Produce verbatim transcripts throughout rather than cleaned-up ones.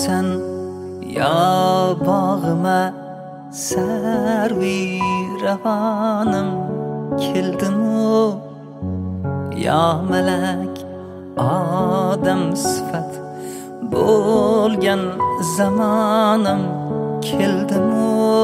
sen ya bağıma servi ravanım keldim o ya melek adam sıfat bo'lgan zamonam keldim o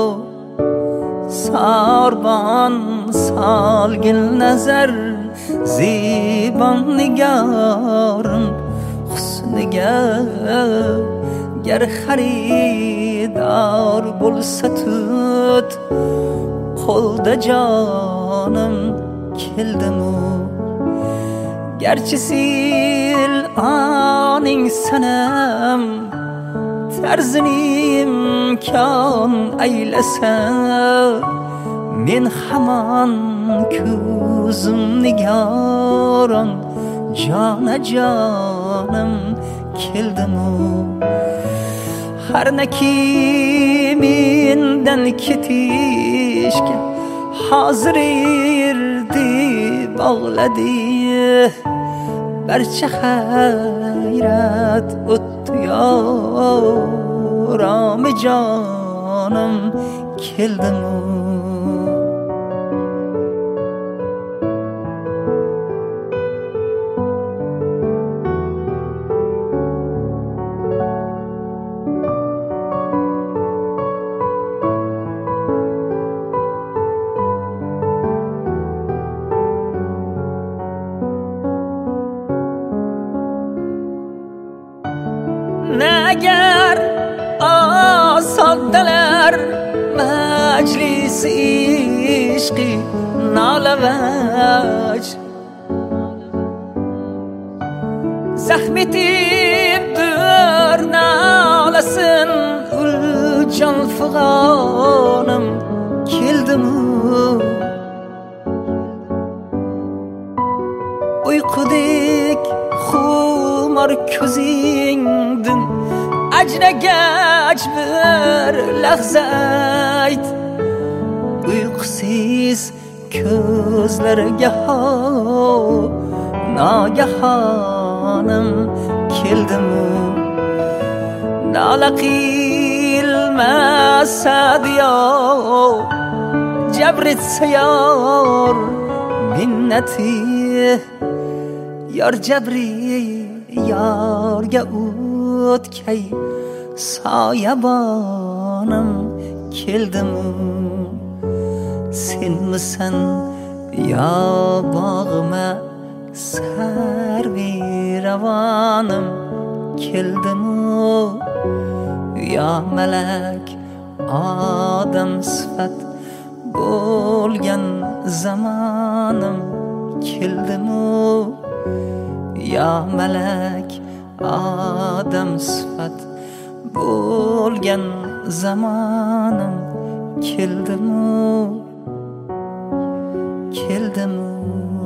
sarban salgin nazar ziban nigarim husniga gar xaridor bo'lsa tut qo'lda jonim keldim o garchi sil aning sanam tarzini imkon aylasa men hamon ko'zim nigoron jona jonim keldim o har naki mendan ketishga hozir erdi bog'ladi barcha hayrat o'tdi yoram jonim keldim o Nagar asoddalar majlisi ishqi nolavaj zahm etibdir nolasin uljon fig'onim keldim uykudek xumor ko'zingdin ajragach bir lahza ayt uyqusiz ko'zlarga nagahonim keldim nola qilmasa diyo jabr etsa yor minnati yor jabri yorga o'tkay soyabonim keldim senmisan yo bog'ima sarvi ravonim keldim yo malak odam sifat bo'lgan zamonim keldim yo malak odam sifat bo'lgan zamonim keldim keldim